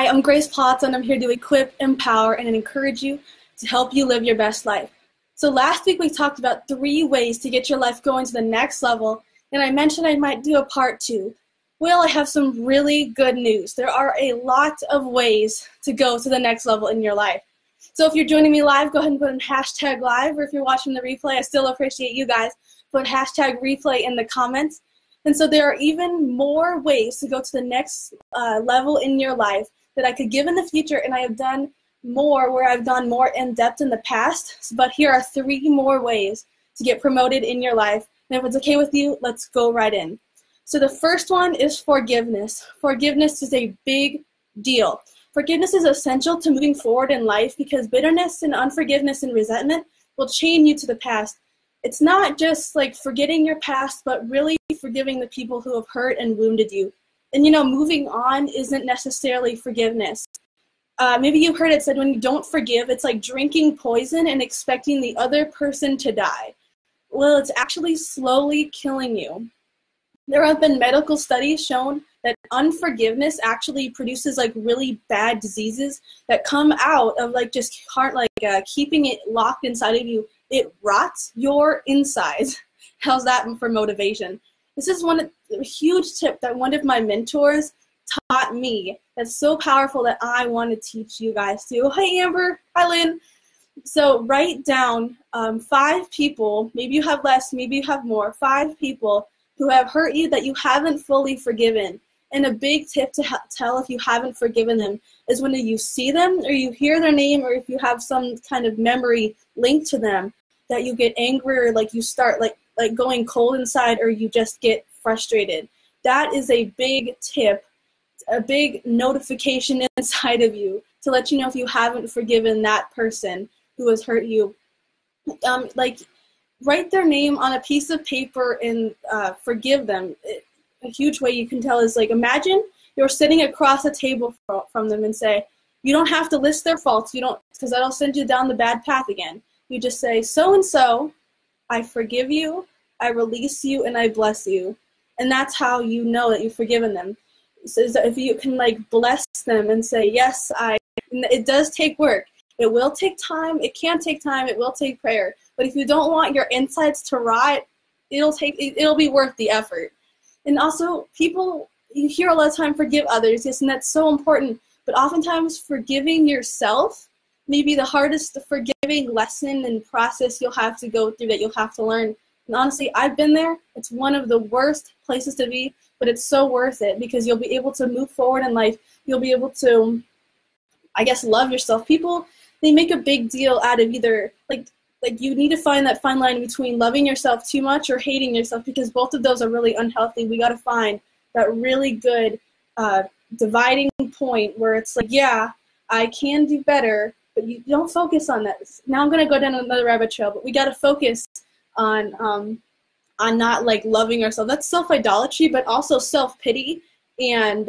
Hi, I'm Grace Potts, and I'm here to equip, empower, and encourage you to help you live your best life. So last week we talked about 3 ways to get your life going to the next level, and I mentioned I might do a part 2. Well, I have some really good news. There are a lot of ways to go to the next level in your life. So if you're joining me live, go ahead and put in #live, or if you're watching the replay, I still appreciate you guys. Put #replay in the comments. And so there are even more ways to go to the next level in your life that I could give in the future, and I have done more where I've gone more in depth in the past. But here are 3 more ways to get promoted in your life. And if it's okay with you, let's go right in. So the first one is forgiveness. Forgiveness is a big deal. Forgiveness is essential to moving forward in life because bitterness and unforgiveness and resentment will chain you to the past. It's not just like forgetting your past, but really forgiving the people who have hurt and wounded you. And moving on isn't necessarily forgiveness. Maybe you've heard it said when you don't forgive, it's like drinking poison and expecting the other person to die. Well, it's actually slowly killing you. There have been medical studies shown that unforgiveness actually produces like really bad diseases that come out of like just keeping it locked inside of you. It rots your insides. How's that for motivation? This is a huge tip that one of my mentors taught me that's so powerful that I want to teach you guys too. Hi, Amber. Hi, Lynn. So write down 5 people, maybe you have less, maybe you have more, 5 people who have hurt you that you haven't fully forgiven. And a big tip to tell if you haven't forgiven them is when you see them or you hear their name or if you have some kind of memory linked to them that you get angry or like you start like going cold inside or you just get frustrated. That is a big tip, a big notification inside of you to let you know if you haven't forgiven that person who has hurt you. Write their name on a piece of paper and forgive them. A huge way you can tell is like imagine you're sitting across a table from them and say, you don't have to list their faults, because that'll send you down the bad path again. You just say, so-and-so, I forgive you, I release you, and I bless you. And that's how you know that you've forgiven them. So if you can bless them and say, yes, it does take work. It will take time. It can take time. It will take prayer. But if you don't want your insides to rot, it'll be worth the effort. And also, people, you hear a lot of time, forgive others. Yes, and that's so important. But oftentimes, forgiving yourself may be the hardest forgiving lesson and process you'll have to go through, that you'll have to learn. And honestly, I've been there. It's one of the worst places to be, but it's so worth it because you'll be able to move forward in life. You'll be able to, love yourself. People, they make a big deal out of either, you need to find that fine line between loving yourself too much or hating yourself because both of those are really unhealthy. We got to find that really good dividing point where it's like, yeah, I can do better, but you don't focus on that. Now I'm going to go down another rabbit trail, but we got to focus on not loving ourselves. That's self-idolatry, but also self-pity and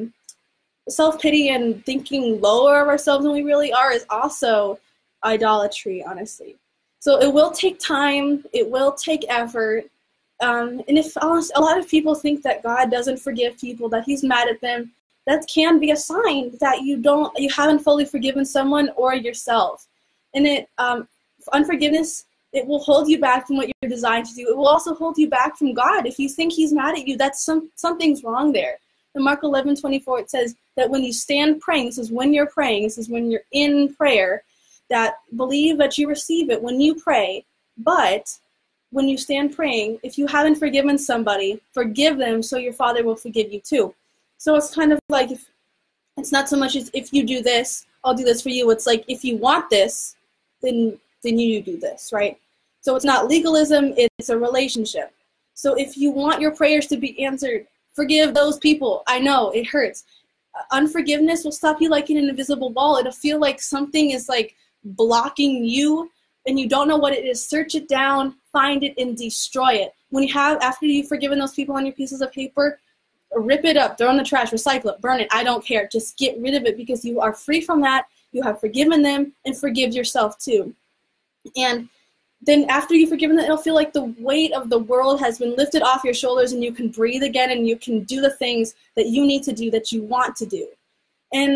thinking lower of ourselves than we really are is also idolatry, honestly. So it will take time, it will take effort, and if a lot of people think that God doesn't forgive people, that he's mad at them, that can be a sign that you haven't fully forgiven someone or yourself. And unforgiveness, it will hold you back from what you're designed to do. It will also hold you back from God. If you think he's mad at you, that's something's wrong there. In Mark 11:24, it says that when you stand praying, this is when you're praying, this is when you're in prayer, that believe that you receive it when you pray. But when you stand praying, if you haven't forgiven somebody, forgive them so your Father will forgive you too. So it's kind of like, it's not so much as if you do this, I'll do this for you. It's like, if you want this, then you do this, right? So it's not legalism, it's a relationship. So if you want your prayers to be answered, forgive those people. I know, it hurts. Unforgiveness will stop you like in an invisible wall. It'll feel like something is blocking you and you don't know what it is. Search it down, find it, and destroy it. After you've forgiven those people on your pieces of paper, rip it up, throw it in the trash, recycle it, burn it. I don't care. Just get rid of it because you are free from that. You have forgiven them and forgive yourself too. And then after you've forgiven them, it'll feel like the weight of the world has been lifted off your shoulders and you can breathe again and you can do the things that you need to do, that you want to do. And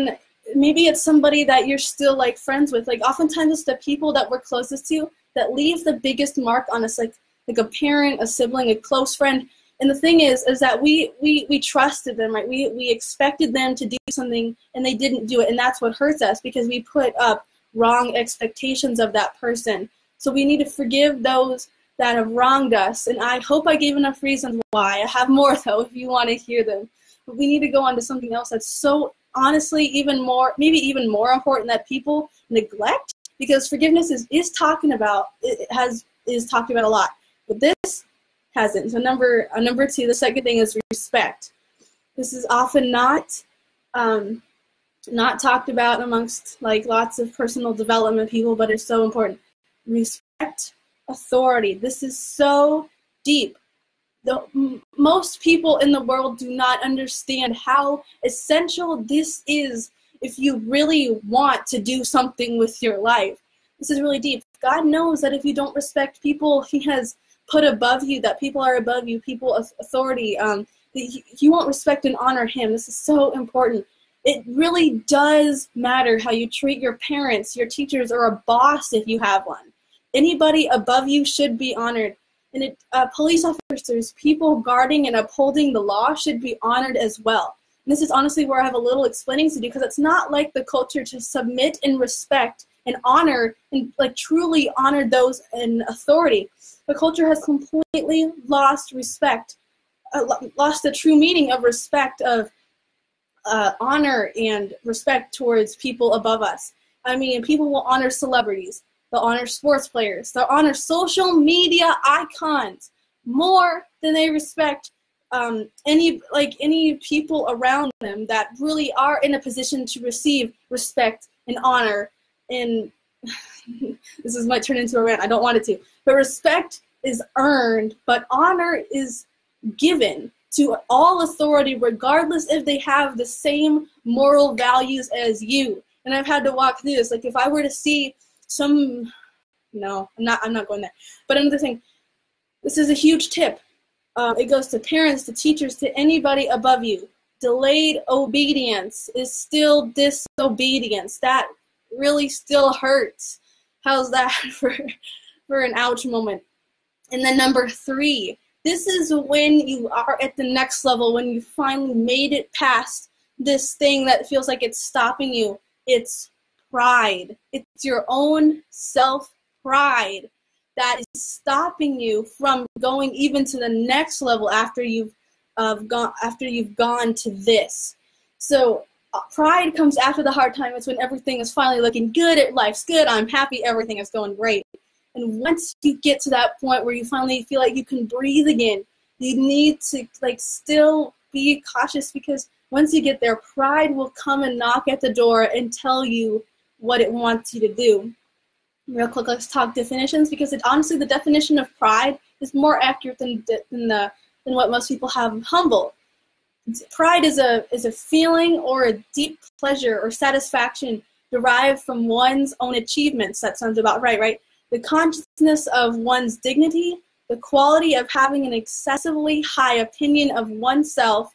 maybe it's somebody that you're still like friends with. Like oftentimes it's the people that we're closest to that leave the biggest mark on us, like a parent, a sibling, a close friend. And the thing is that we trusted them, right? We expected them to do something and they didn't do it. And that's what hurts us, because we put up wrong expectations of that person. So we need to forgive those that have wronged us. And I hope I gave enough reasons why. I have more though, if you want to hear them. But we need to go on to something else that's so honestly even more important that people neglect, because forgiveness is talked about a lot. But this hasn't. So number two, the second thing is respect. This is often not talked about amongst like lots of personal development people, but it's so important. Respect authority. This is so deep. Most people in the world do not understand how essential this is if you really want to do something with your life. This is really deep. God knows that if you don't respect people He has put above you, that people are above you, people of authority, you won't respect and honor Him. This is so important. It really does matter how you treat your parents, your teachers, or a boss if you have one. Anybody above you should be honored. And police officers, people guarding and upholding the law should be honored as well. And this is honestly where I have a little explaining to do, because it's not like the culture to submit and respect and honor and like truly honor those in authority. The culture has completely lost respect, lost the true meaning of respect, of honor and respect towards people above us. I mean, people will honor celebrities. They'll honor sports players. They'll honor social media icons more than they respect any people around them that really are in a position to receive respect and honor. And this might turn into a rant. I don't want it to. But respect is earned, but honor is given to all authority, regardless if they have the same moral values as you. And I've had to walk through this. Like if I were to see no, I'm not going there. But another thing, this is a huge tip. It goes to parents, to teachers, to anybody above you. Delayed obedience is still disobedience. That really still hurts. How's that for an ouch moment? And then number 3, this is when you are at the next level, when you finally made it past this thing that feels like it's stopping you. It's pride. It's your own self-pride that is stopping you from going even to the next level after you've gone to this. So pride comes after the hard time. It's when everything is finally looking good, life's good, I'm happy, everything is going great. And once you get to that point where you finally feel like you can breathe again, you need to still be cautious, because once you get there, pride will come and knock at the door and tell you what it wants you to do. Real quick, let's talk definitions, because honestly, the definition of pride is more accurate than what most people have. Humble. Pride is a feeling or a deep pleasure or satisfaction derived from one's own achievements. That sounds about right? The consciousness of one's dignity, the quality of having an excessively high opinion of oneself,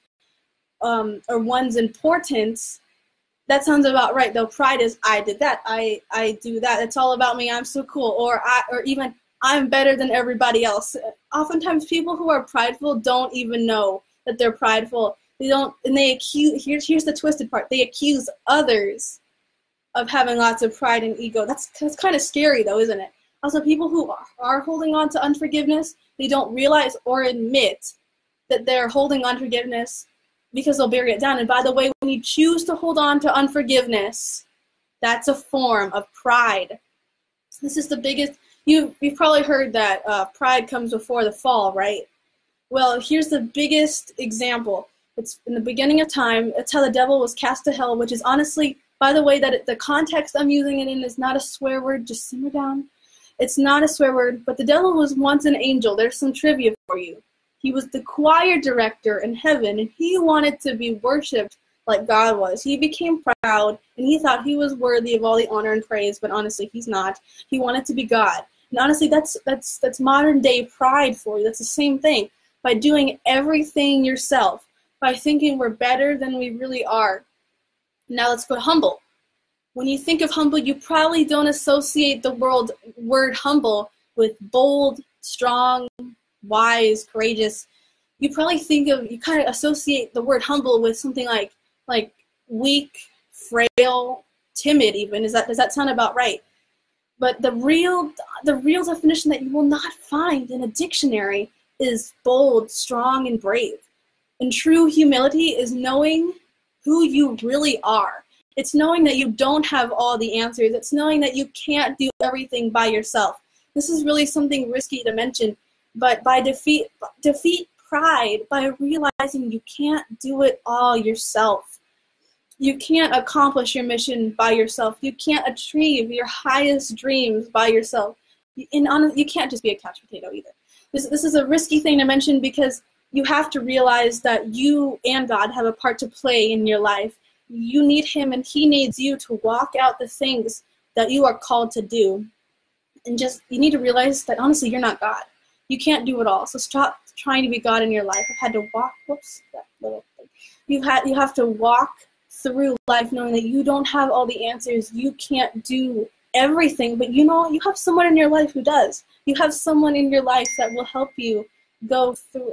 or one's importance. That sounds about right, though. Pride is, I did that, I do that, it's all about me, I'm so cool, or even I'm better than everybody else. Oftentimes people who are prideful don't even know that they're prideful. They accuse, here's the twisted part, they accuse others of having lots of pride and ego. That's kind of scary though, isn't it? Also, people who are holding on to unforgiveness, they don't realize or admit that they're holding on to forgiveness because they'll bury it down. And by the way, when you choose to hold on to unforgiveness, that's a form of pride. This is the biggest, you've probably heard that pride comes before the fall, right? Well, here's the biggest example. It's in the beginning of time. It's how the devil was cast to hell, which is honestly, by the way, that the context I'm using it in is not a swear word. Just simmer down. It's not a swear word, but the devil was once an angel. There's some trivia for you. He was the choir director in heaven, and he wanted to be worshipped like God was. He became proud, and he thought he was worthy of all the honor and praise, but honestly, he's not. He wanted to be God. And honestly, that's modern day pride for you. That's the same thing. By doing everything yourself, by thinking we're better than we really are. Now let's go to humble. When you think of humble, you probably don't associate the word humble with bold, strong, wise, courageous. You kind of associate the word humble with something like weak, frail, timid even. Does that sound about right? But the real definition that you will not find in a dictionary is bold, strong, and brave. And true humility is knowing who you really are. It's knowing that you don't have all the answers. It's knowing that you can't do everything by yourself. This is really something risky to mention, but by defeat pride by realizing you can't do it all yourself. You can't accomplish your mission by yourself. You can't achieve your highest dreams by yourself. And you can't just be a couch potato either. This is a risky thing to mention because you have to realize that you and God have a part to play in your life. You need Him and He needs you to walk out the things that you are called to do. And you need to realize that honestly, you're not God. You can't do it all. So stop trying to be God in your life. I've had to walk, that little thing. You have to walk through life knowing that you don't have all the answers. You can't do everything, but you have someone in your life who does. You have someone in your life that will help you go through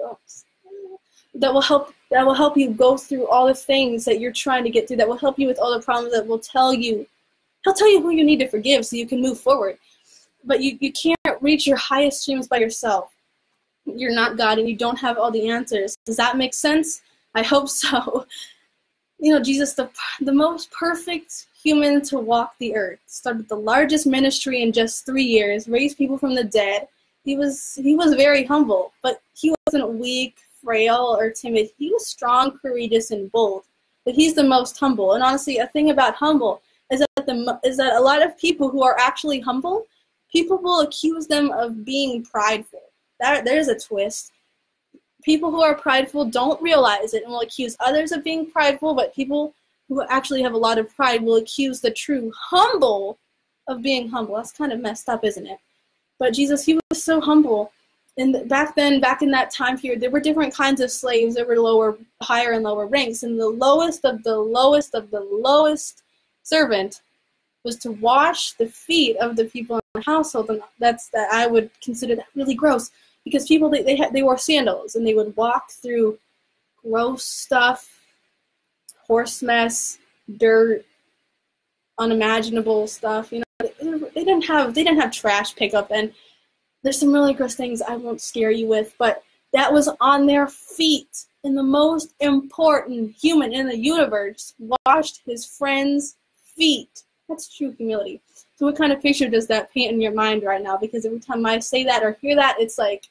that will help you go through all the things that you're trying to get through, that will help you with all the problems, that will tell you who you need to forgive so you can move forward. But you can't reach your highest dreams by yourself. You're not God and you don't have all the answers. Does that make sense? I hope so. Jesus, the most perfect human to walk the earth, started the largest ministry in just 3 years, raised people from the dead. He was very humble, but he wasn't weak, frail, or timid. He was strong, courageous, and bold. But he's the most humble. And honestly, a thing about humble is that a lot of people who are actually humble, people will accuse them of being prideful. There's a twist. People who are prideful don't realize it and will accuse others of being prideful, but people who actually have a lot of pride will accuse the true humble of being humble. That's kind of messed up, isn't it? But Jesus, he was so humble. And back in that time period, there were different kinds of slaves. There were higher and lower ranks. And the lowest of the lowest of the lowest servant was to wash the feet of the people in the household. And that I would consider that really gross. Because people, they wore sandals, and they would walk through gross stuff, horse mess, dirt, unimaginable stuff. They didn't have trash pickup, and there's some really gross things I won't scare you with, but that was on their feet. And the most important human in the universe washed his friend's feet. That's true humility. So what kind of picture does that paint in your mind right now? Because every time I say that or hear that, it's like,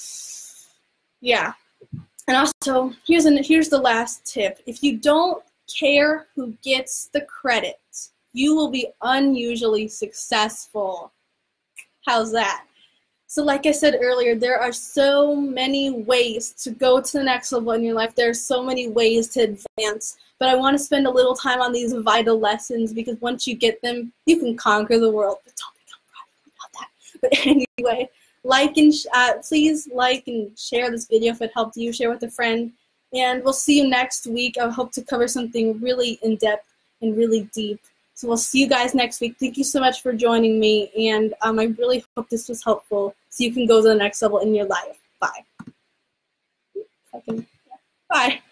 yeah. And also, here's the last tip. If you don't care who gets the credit, you will be unusually successful. How's that? So like I said earlier, there are so many ways to go to the next level in your life. There are so many ways to advance. But I want to spend a little time on these vital lessons because once you get them, you can conquer the world. But don't become prideful about that. But anyway, please like and share this video if it helped you. Share with a friend. And we'll see you next week. I hope to cover something really in-depth and really deep. So we'll see you guys next week. Thank you so much for joining me. And I really hope this was helpful so you can go to the next level in your life. Bye. Bye.